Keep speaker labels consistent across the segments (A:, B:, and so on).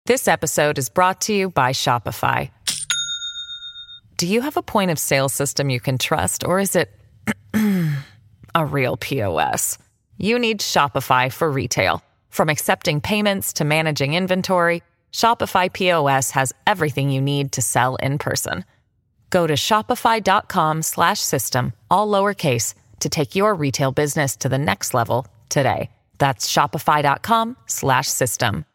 A: This episode is brought to you by Shopify. Do you have a point of sale system you can trust, or is it a real POS? You need Shopify for retail. From accepting payments to managing inventory, Shopify POS has everything you need to sell in person. Go to shopify.com/system, all lowercase, to take your retail business to the next level today. That's shopify.com/system.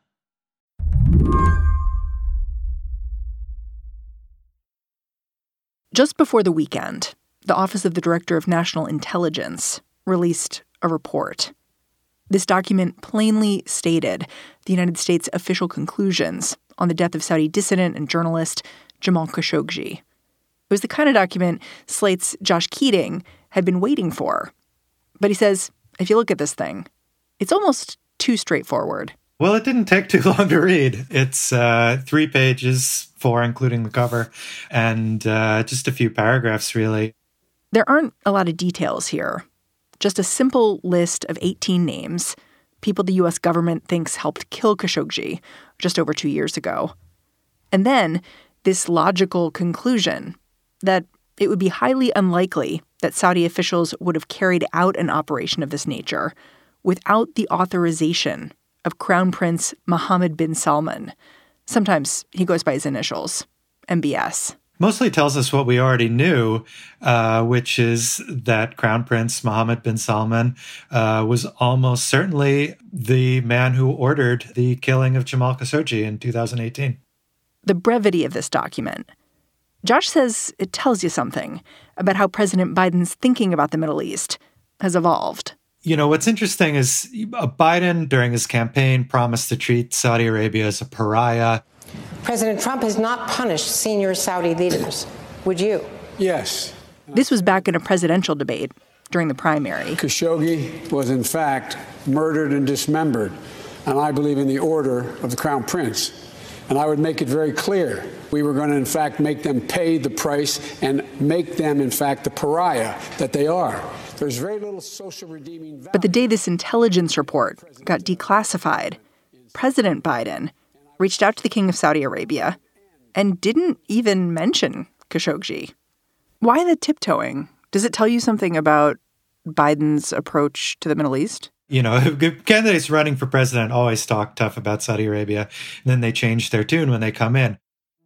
B: Just before the weekend, the Office of the Director of National Intelligence released a report. This document plainly stated the United States' official conclusions on the death of Saudi dissident and journalist Jamal Khashoggi. It was the kind of document Slate's Josh Keating had been waiting for. But he says, if you look at this thing, it's almost too straightforward.
C: Well, it didn't take too long to read. It's 3 pages, 4 including the cover, and just a few paragraphs, really.
B: There aren't a lot of details here. Just a simple list of 18 names, people the U.S. government thinks helped kill Khashoggi just over 2 years ago. And then this logical conclusion that it would be highly unlikely that Saudi officials would have carried out an operation of this nature without the authorization of Crown Prince Mohammed bin Salman. Sometimes he goes by his initials, MBS.
C: Mostly tells us what we already knew, which is that Crown Prince Mohammed bin Salman was almost certainly the man who ordered the killing of Jamal Khashoggi in 2018.
B: The brevity of this document. Josh says it tells you something about how President Biden's thinking about the Middle East has evolved.
C: You know, what's interesting is Biden, during his campaign, promised to treat Saudi Arabia as a pariah.
D: President Trump has not punished senior Saudi leaders. Would you?
E: Yes.
B: This was back in a presidential debate during the primary.
E: Khashoggi was, in fact, murdered and dismembered, and I believe in the order of the Crown Prince. And I would make it very clear we were going to, in fact, make them pay the price and make them, in fact, the pariah that they are. There's very little social redeeming value.
B: But the day this intelligence report got declassified, President Biden reached out to the King of Saudi Arabia and didn't even mention Khashoggi. Why the tiptoeing? Does it tell you something about Biden's approach to the Middle East?
C: You know, candidates running for president always talk tough about Saudi Arabia, and then they change their tune when they come in.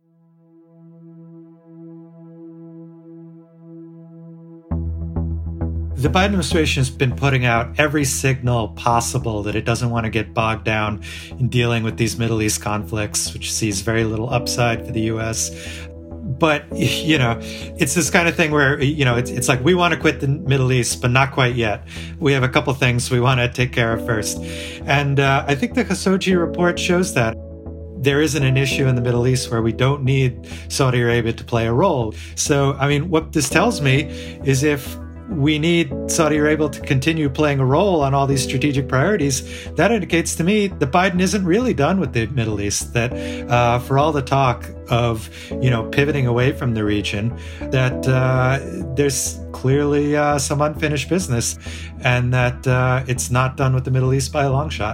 C: The Biden administration has been putting out every signal possible that it doesn't want to get bogged down in dealing with these Middle East conflicts, which sees very little upside for the U.S. But, you know, it's this kind of thing where, you know, it's like we want to quit the Middle East, but not quite yet. We have a couple things we want to take care of first. And I think the Khashoggi report shows that there isn't an issue in the Middle East where we don't need Saudi Arabia to play a role. So, I mean, what this tells me is if we need Saudi Arabia to continue playing a role on all these strategic priorities, that indicates to me that Biden isn't really done with the Middle East, that for all the talk of, you know, pivoting away from the region, that there's clearly some unfinished business and that it's not done with the Middle East by a long shot.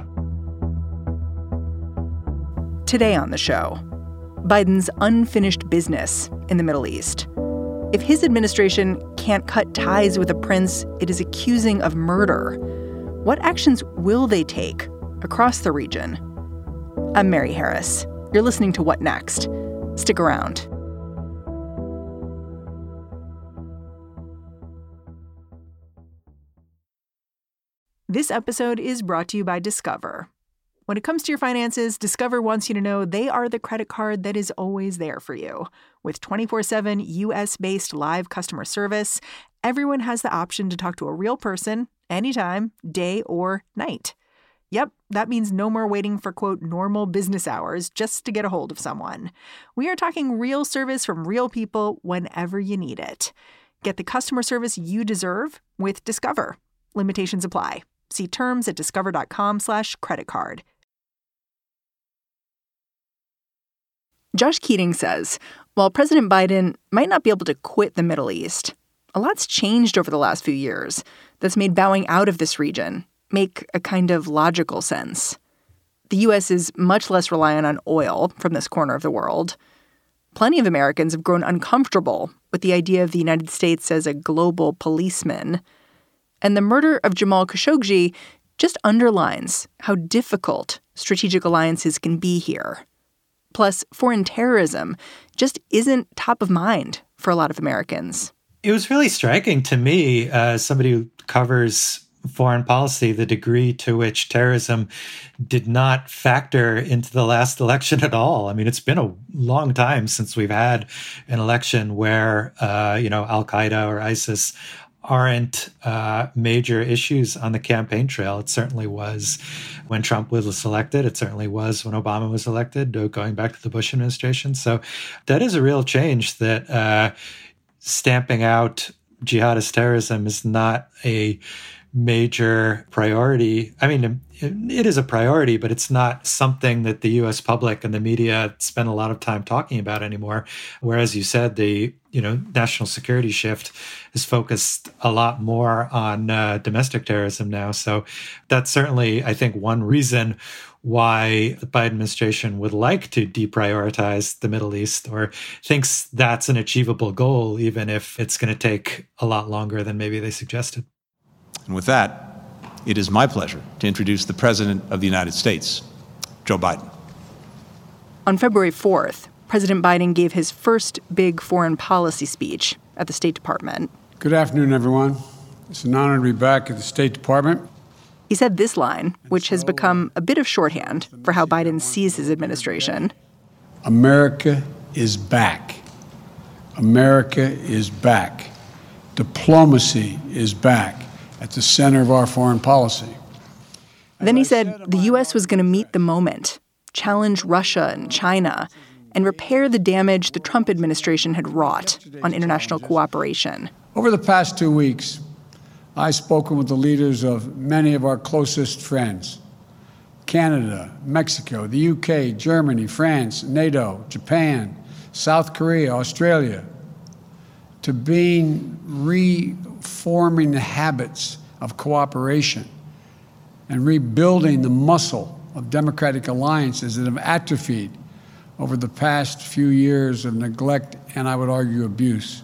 B: Today on the show, Biden's unfinished business in the Middle East. If his administration can't cut ties with a prince it is accusing of murder, what actions will they take across the region? I'm Mary Harris. You're listening to What Next? Stick around. This episode is brought to you by Discover. When it comes to your finances, Discover wants you to know they are the credit card that is always there for you. With 24/7 U.S.-based live customer service, everyone has the option to talk to a real person anytime, day or night. Yep, that means no more waiting for, quote, normal business hours just to get a hold of someone. We are talking real service from real people whenever you need it. Get the customer service you deserve with Discover. Limitations apply. See terms at discover.com/creditcard. Josh Keating says, while President Biden might not be able to quit the Middle East, a lot's changed over the last few years that's made bowing out of this region make a kind of logical sense. the U.S. is much less reliant on oil from this corner of the world. Plenty of Americans have grown uncomfortable with the idea of the United States as a global policeman. And the murder of Jamal Khashoggi just underlines how difficult strategic alliances can be here. Plus, foreign terrorism just isn't top of mind for a lot of Americans.
C: It was really striking to me, as somebody who covers foreign policy, the degree to which terrorism did not factor into the last election at all. I mean, it's been a long time since we've had an election where, Al-Qaeda or ISIS aren't major issues on the campaign trail. It certainly was when Trump was elected. It certainly was when Obama was elected, going back to the Bush administration. So that is a real change, that stamping out jihadist terrorism is not a major priority. I mean, it is a priority, but it's not something that the U.S. public and the media spend a lot of time talking about anymore. Whereas you said, the national security shift is focused a lot more on domestic terrorism now. So that's certainly, I think, one reason why the Biden administration would like to deprioritize the Middle East, or thinks that's an achievable goal, even if it's going to take a lot longer than maybe they suggested.
F: And with that, it is my pleasure to introduce the President of the United States, Joe Biden.
B: On February 4th, President Biden gave his first big foreign policy speech at the State Department.
E: Good afternoon, everyone. It's an honor to be back at the State Department.
B: He said this line, which has become a bit of shorthand for how Biden sees his administration.
E: America is back. America is back. Diplomacy is back at the center of our foreign policy.
B: Then he said the U.S. was going to meet the moment, challenge Russia and China, and repair the damage the Trump administration had wrought on international cooperation.
E: Over the past 2 weeks, I've spoken with the leaders of many of our closest friends: Canada, Mexico, the UK, Germany, France, NATO, Japan, South Korea, Australia, to being reforming the habits of cooperation and rebuilding the muscle of democratic alliances that have atrophied over the past few years of neglect and, I would argue, abuse.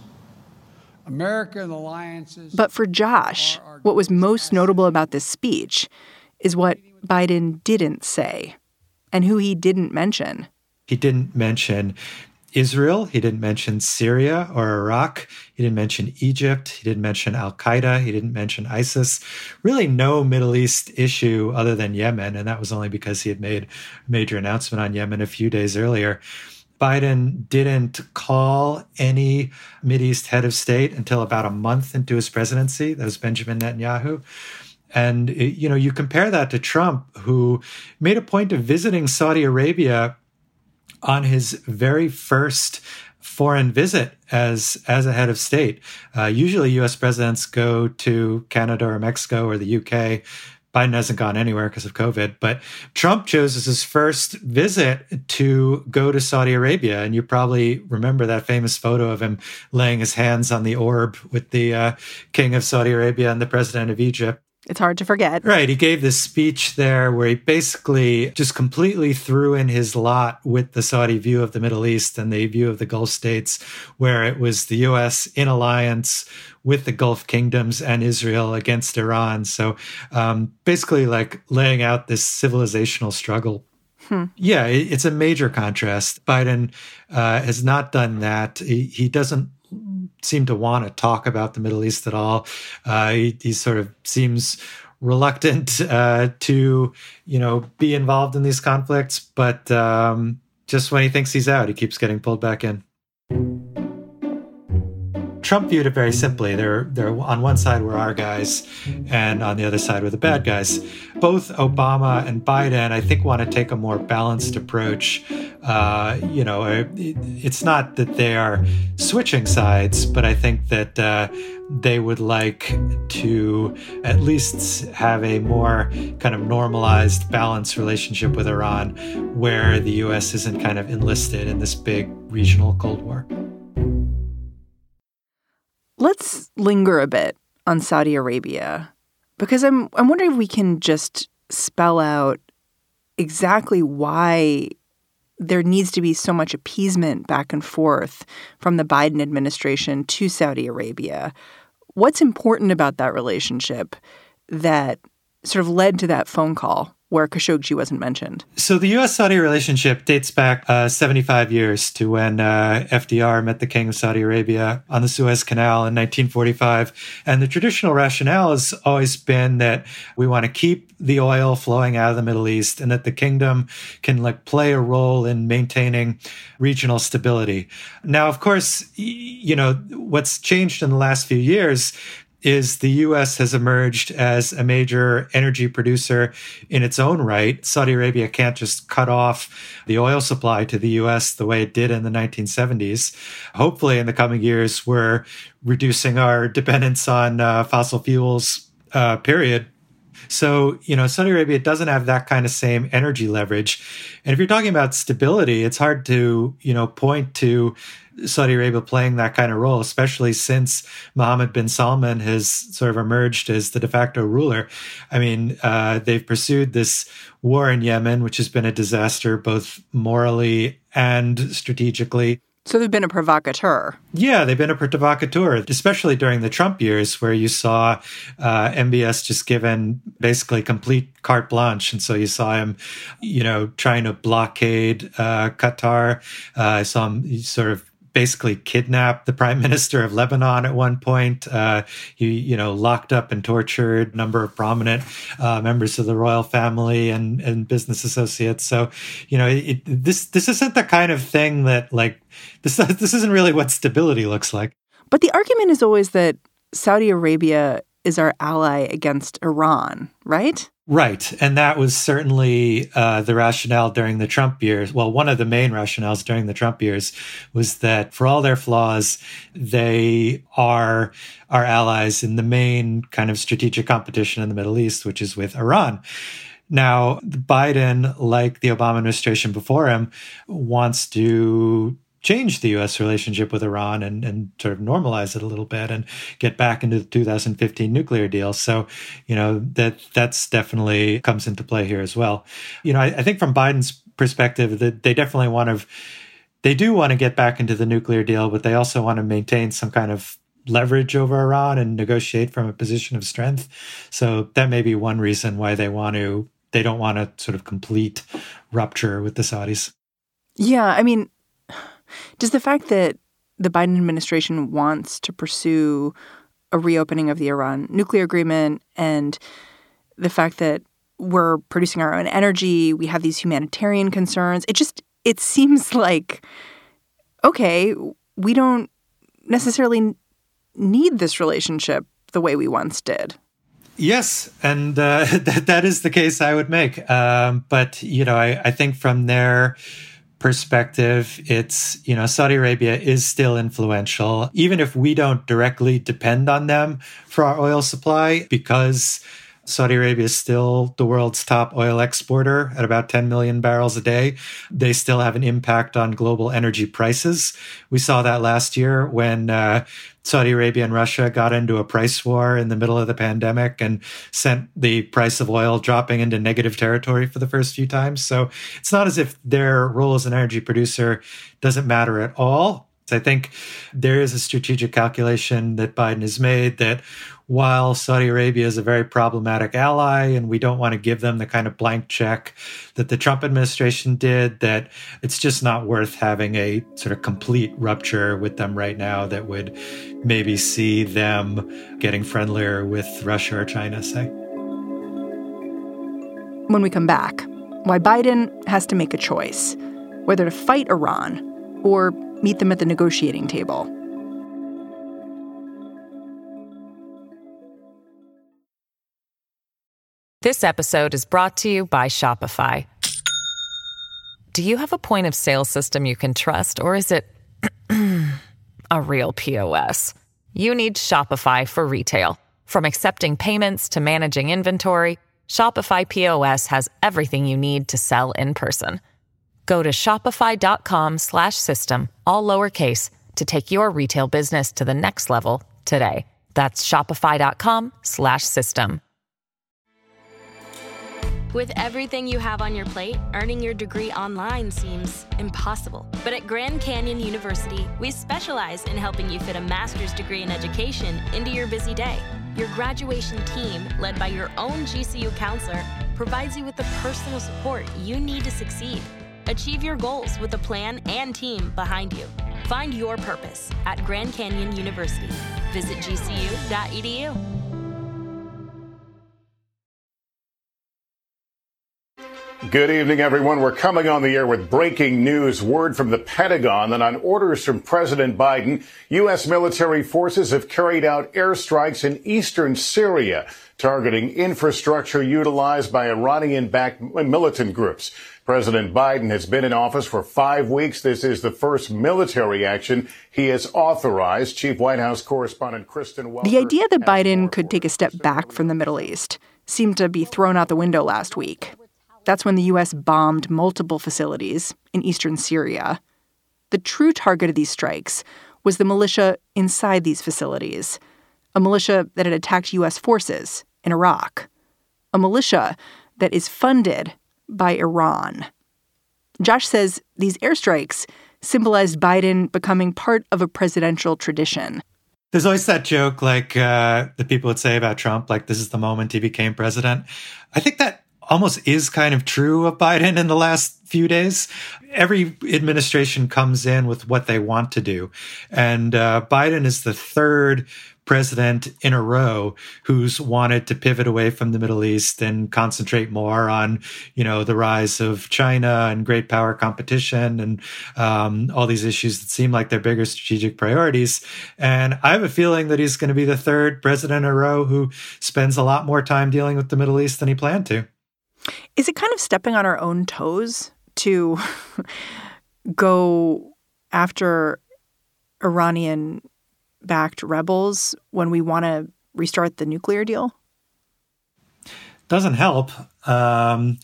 E: American alliances.
B: But for Josh, what was most notable about this speech is what Biden didn't say and who he didn't mention.
C: He didn't mention Israel. He didn't mention Syria or Iraq. He didn't mention Egypt. He didn't mention Al-Qaeda. He didn't mention ISIS. Really no Middle East issue other than Yemen. And that was only because he had made a major announcement on Yemen a few days earlier. Biden didn't call any Mideast head of state until about a month into his presidency. That was Benjamin Netanyahu. And, you compare that to Trump, who made a point of visiting Saudi Arabia on his very first foreign visit as a head of state. Usually U.S. presidents go to Canada or Mexico or the UK. Biden hasn't gone anywhere because of COVID, but Trump chose as his first visit to go to Saudi Arabia. And you probably remember that famous photo of him laying his hands on the orb with the king of Saudi Arabia and the president of Egypt.
B: It's hard to forget.
C: Right. He gave this speech there where he basically just completely threw in his lot with the Saudi view of the Middle East and the view of the Gulf states, where it was the U.S. in alliance with the Gulf kingdoms and Israel against Iran. So basically like laying out this civilizational struggle. Yeah, it's a major contrast. Biden has not done that. He doesn't seem to want to talk about the Middle East at all. He sort of seems reluctant to, be involved in these conflicts. But just when he thinks he's out, he keeps getting pulled back in. Trump viewed it very simply. There on one side were our guys, and on the other side were the bad guys. Both Obama and Biden, I think, want to take a more balanced approach. It's not that they are switching sides, but I think that they would like to at least have a more kind of normalized, balanced relationship with Iran, where the U.S. isn't kind of enlisted in this big regional Cold War.
B: Let's linger a bit on Saudi Arabia, because I'm wondering if we can just spell out exactly why there needs to be so much appeasement back and forth from the Biden administration to Saudi Arabia. What's important about that relationship that sort of led to that phone call where Khashoggi wasn't mentioned?
C: So the U.S.-Saudi relationship dates back 75 years to when FDR met the King of Saudi Arabia on the Suez Canal in 1945. And the traditional rationale has always been that we want to keep the oil flowing out of the Middle East and that the kingdom can play a role in maintaining regional stability. Now, of course, what's changed in the last few years is the U.S. has emerged as a major energy producer in its own right. Saudi Arabia can't just cut off the oil supply to the U.S. the way it did in the 1970s. Hopefully, in the coming years, we're reducing our dependence on fossil fuels, period. So, Saudi Arabia doesn't have that kind of same energy leverage. And if you're talking about stability, it's hard to, point to Saudi Arabia playing that kind of role, especially since Mohammed bin Salman has sort of emerged as the de facto ruler. I mean, they've pursued this war in Yemen, which has been a disaster, both morally and strategically.
B: So they've been a provocateur.
C: Yeah, they've been a provocateur, especially during the Trump years where you saw MBS just given basically complete carte blanche. And so you saw him, trying to blockade Qatar. I saw him sort of basically kidnapped the prime minister of Lebanon at one point. He, locked up and tortured a number of prominent members of the royal family and business associates. So, this isn't the kind of thing that this isn't really what stability looks like.
B: But the argument is always that Saudi Arabia is our ally against Iran, right?
C: Right. And that was certainly the rationale during the Trump years. Well, one of the main rationales during the Trump years was that for all their flaws, they are our allies in the main kind of strategic competition in the Middle East, which is with Iran. Now, Biden, like the Obama administration before him, wants to change the U.S. relationship with Iran and sort of normalize it a little bit and get back into the 2015 nuclear deal. So, that's definitely comes into play here as well. I think from Biden's perspective, that they definitely they do want to get back into the nuclear deal, but they also want to maintain some kind of leverage over Iran and negotiate from a position of strength. So that may be one reason why they don't want to sort of complete rupture with the Saudis.
B: Yeah, I mean, does the fact that the Biden administration wants to pursue a reopening of the Iran nuclear agreement and the fact that we're producing our own energy, we have these humanitarian concerns, it seems like, okay, we don't necessarily need this relationship the way we once did.
C: Yes, and that is the case I would make. But, I think from their perspective, it's, Saudi Arabia is still influential, even if we don't directly depend on them for our oil supply, because Saudi Arabia is still the world's top oil exporter at about 10 million barrels a day. They still have an impact on global energy prices. We saw that last year when Saudi Arabia and Russia got into a price war in the middle of the pandemic and sent the price of oil dropping into negative territory for the first few times. So it's not as if their role as an energy producer doesn't matter at all. I think there is a strategic calculation that Biden has made that while Saudi Arabia is a very problematic ally and we don't want to give them the kind of blank check that the Trump administration did, that it's just not worth having a sort of complete rupture with them right now that would maybe see them getting friendlier with Russia or China, say.
B: When we come back, why Biden has to make a choice, whether to fight Iran or meet them at the negotiating table.
A: This episode is brought to you by Shopify. Do you have a point of sale system you can trust, or is it a real POS? You need Shopify for retail. From accepting payments to managing inventory, Shopify POS has everything you need to sell in person. Go to shopify.com/system, all lowercase, to take your retail business to the next level today. That's shopify.com/system.
G: With everything you have on your plate, earning your degree online seems impossible. But at Grand Canyon University, we specialize in helping you fit a master's degree in education into your busy day. Your graduation team, led by your own GCU counselor, provides you with the personal support you need to succeed. Achieve your goals with a plan and team behind you. Find your purpose at Grand Canyon University. Visit gcu.edu.
H: Good evening, everyone. We're coming on the air with breaking news. Word from the Pentagon that on orders from President Biden, U.S. military forces have carried out airstrikes in eastern Syria, targeting infrastructure utilized by Iranian-backed militant groups. President Biden has been in office for 5 weeks. This is the first military action he has authorized. Chief White House correspondent Kristen Welker.
B: The idea that Biden could take a step back from the Middle East seemed to be thrown out the window last week. That's when the U.S. bombed multiple facilities in eastern Syria. The true target of these strikes was the militia inside these facilities, a militia that had attacked U.S. forces in Iraq, a militia that is funded by Iran. Josh says these airstrikes symbolized Biden becoming part of a presidential tradition.
C: There's always that joke, like the people would say about Trump, like this is the moment he became president. I think that almost is kind of true of Biden in the last few days. Every administration comes in with what they want to do. And Biden is the third president in a row who's wanted to pivot away from the Middle East and concentrate more on, the rise of China and great power competition and all these issues that seem like they're bigger strategic priorities. And I have a feeling that he's going to be the third president in a row who spends a lot more time dealing with the Middle East than he planned to.
B: Is it kind of stepping on our own toes to go after Iranian-backed rebels when we want to restart the nuclear deal?
C: Doesn't help. You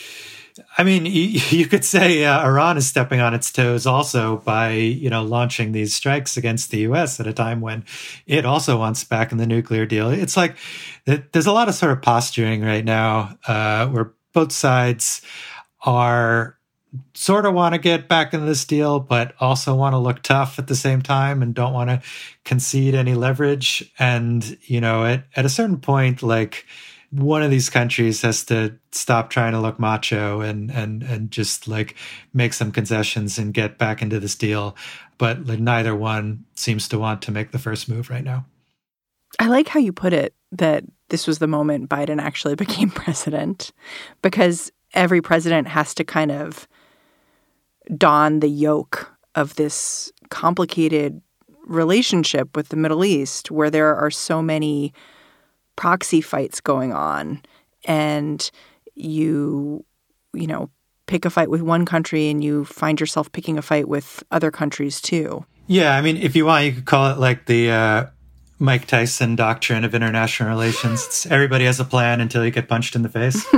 C: could say Iran is stepping on its toes also by, launching these strikes against the U.S. at a time when it also wants back in the nuclear deal. It's like there's a lot of sort of posturing right now where both sides are sort of want to get back in this deal, but also want to look tough at the same time and don't want to concede any leverage. And, at a certain point, like one of these countries has to stop trying to look macho and just like make some concessions and get back into this deal. But neither one seems to want to make the first move right now.
B: I like how you put it, that this was the moment Biden actually became president, because every president has to kind of don the yoke of this complicated relationship with the Middle East, where there are so many proxy fights going on, and you pick a fight with one country and you find yourself picking a fight with other countries too.
C: Yeah, if you want, you could call it like the Mike Tyson doctrine of international relations. It's everybody has a plan until you get punched in the face.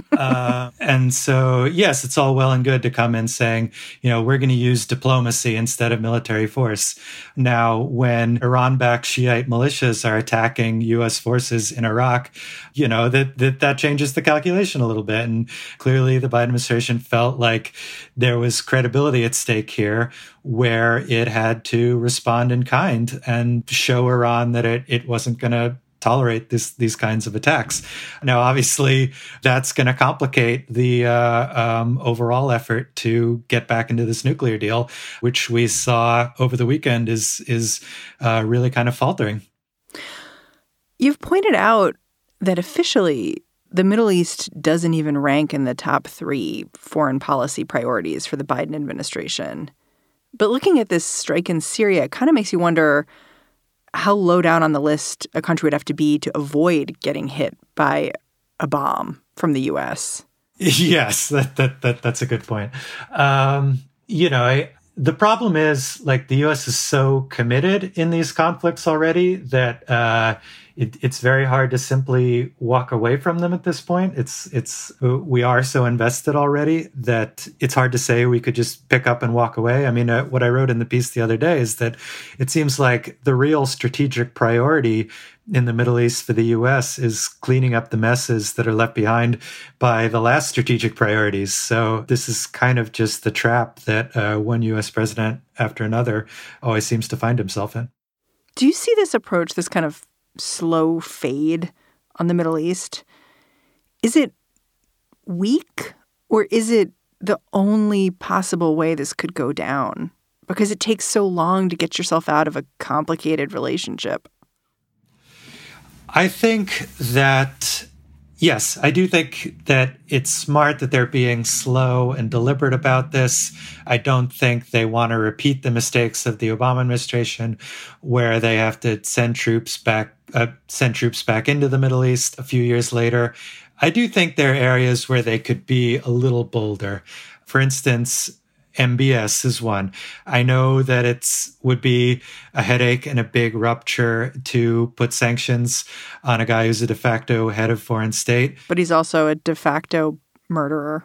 C: And so, yes, it's all well and good to come in saying, we're going to use diplomacy instead of military force. Now, when Iran-backed Shiite militias are attacking U.S. forces in Iraq, that changes the calculation a little bit. And clearly the Biden administration felt like there was credibility at stake here, where it had to respond in kind and show Iran that it wasn't going to tolerate these kinds of attacks. Now, obviously, that's going to complicate the overall effort to get back into this nuclear deal, which we saw over the weekend is really kind of faltering.
B: You've pointed out that officially, the Middle East doesn't even rank in the top 3 foreign policy priorities for the Biden administration. But looking at this strike in Syria, it kind of makes you wonder how low down on the list a country would have to be to avoid getting hit by a bomb from the U.S.
C: Yes, that's a good point. The problem is, like, the U.S. is so committed in these conflicts already that it's very hard to simply walk away from them at this point. We are so invested already that it's hard to say we could just pick up and walk away. I mean, what I wrote in the piece the other day is that it seems like the real strategic priority in the Middle East for the U.S. is cleaning up the messes that are left behind by the last strategic priorities. So this is kind of just the trap that one U.S. president after another always seems to find himself in.
B: Do you see this approach, this kind of slow fade on the Middle East? Is it weak, or is it the only possible way this could go down? Because it takes so long to get yourself out of a complicated relationship.
C: I think that, yes, I do think that it's smart that they're being slow and deliberate about this. I don't think they want to repeat the mistakes of the Obama administration, where they have to send troops back into the Middle East a few years later. I do think there are areas where they could be a little bolder. For instance, MBS is one. I know that it would be a headache and a big rupture to put sanctions on a guy who's a de facto head of foreign state.
B: But he's also a de facto murderer.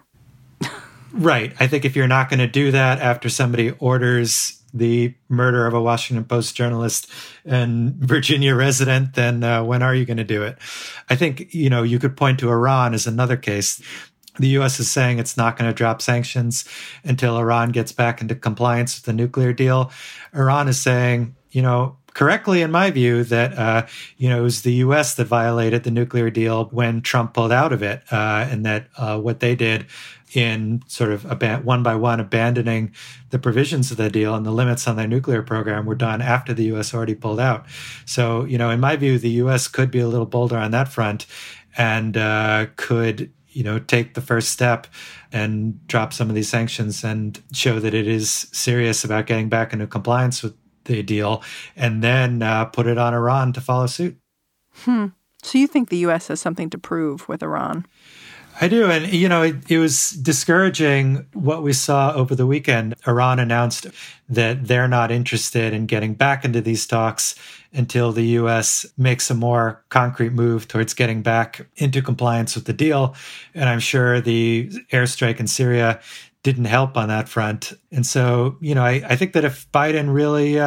C: Right. I think if you're not going to do that after somebody orders the murder of a Washington Post journalist and Virginia resident, then when are you going to do it? I think, you could point to Iran as another case. The U.S. is saying it's not going to drop sanctions until Iran gets back into compliance with the nuclear deal. Iran is saying, correctly, in my view, that, it was the U.S. that violated the nuclear deal when Trump pulled out of it, and that what they did in sort of one by one abandoning the provisions of the deal and the limits on their nuclear program were done after the U.S. already pulled out. So, in my view, the U.S. could be a little bolder on that front and could take the first step and drop some of these sanctions and show that it is serious about getting back into compliance with the deal, and then put it on Iran to follow suit.
B: So you think the U.S. has something to prove with Iran?
C: I do. And, it was discouraging what we saw over the weekend. Iran announced that they're not interested in getting back into these talks until the U.S. makes a more concrete move towards getting back into compliance with the deal. And I'm sure the airstrike in Syria didn't help on that front. And so, I think that if Biden really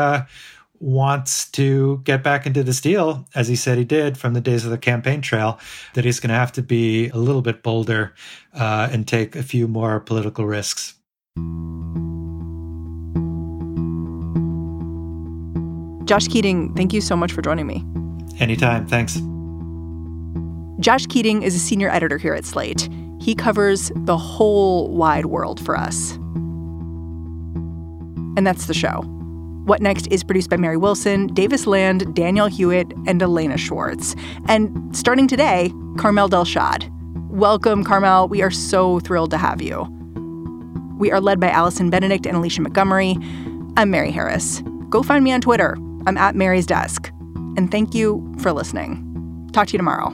C: wants to get back into this deal, as he said he did from the days of the campaign trail, that he's going to have to be a little bit bolder and take a few more political risks.
B: Josh Keating, thank you so much for joining me.
C: Anytime. Thanks.
B: Josh Keating is a senior editor here at Slate. He covers the whole wide world for us. And that's the show. What Next is produced by Mary Wilson, Davis Land, Daniel Hewitt, and Elena Schwartz. And starting today, Carmel Delshad. Welcome, Carmel. We are so thrilled to have you. We are led by Allison Benedict and Alicia Montgomery. I'm Mary Harris. Go find me on Twitter. I'm at Mary's Desk. And thank you for listening. Talk to you tomorrow.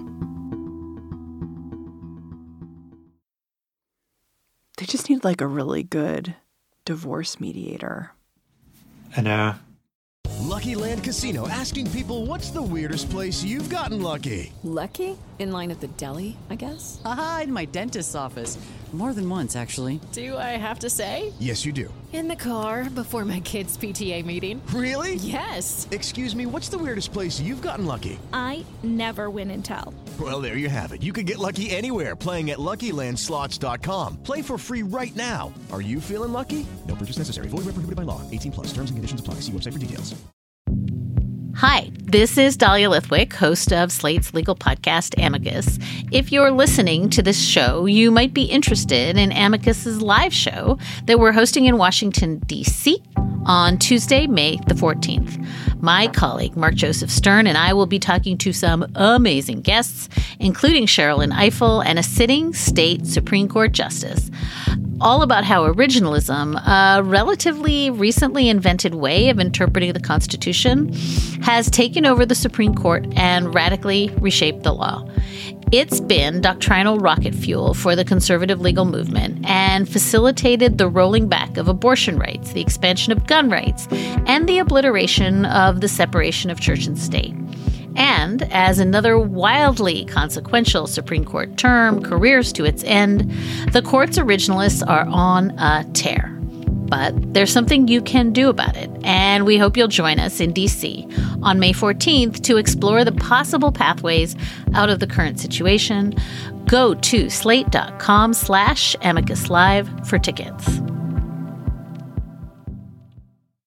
B: They just need a really good divorce mediator.
C: I know.
I: Lucky Land Casino, asking people, what's the weirdest place you've gotten lucky?
J: Lucky? In line at the deli, I guess?
K: Aha, in my dentist's office. More than once, actually.
J: Do I have to say?
I: Yes, you do.
J: In the car before my kids' PTA meeting.
I: Really?
J: Yes.
I: Excuse me, what's the weirdest place you've gotten lucky?
L: I never win and tell.
I: Well, there you have it. You can get lucky anywhere, playing at LuckyLandSlots.com. Play for free right now. Are you feeling lucky? No purchase necessary. Void where prohibited by law. 18+. Terms and conditions apply. See website for details.
M: Hi, this is Dahlia Lithwick, host of Slate's legal podcast, Amicus. If you're listening to this show, you might be interested in Amicus's live show that we're hosting in Washington, D.C. on Tuesday, May the 14th. My colleague, Mark Joseph Stern, and I will be talking to some amazing guests, including Sherrilyn Ifill and a sitting state Supreme Court justice, all about how originalism, a relatively recently invented way of interpreting the Constitution, has taken over the Supreme Court and radically reshaped the law. It's been doctrinal rocket fuel for the conservative legal movement and facilitated the rolling back of abortion rights, the expansion of gun rights, and the obliteration of the separation of church and state. And as another wildly consequential Supreme Court term careers to its end, the court's originalists are on a tear. But there's something you can do about it, and we hope you'll join us in D.C. on May 14th to explore the possible pathways out of the current situation. Go to slate.com/amicuslive for tickets.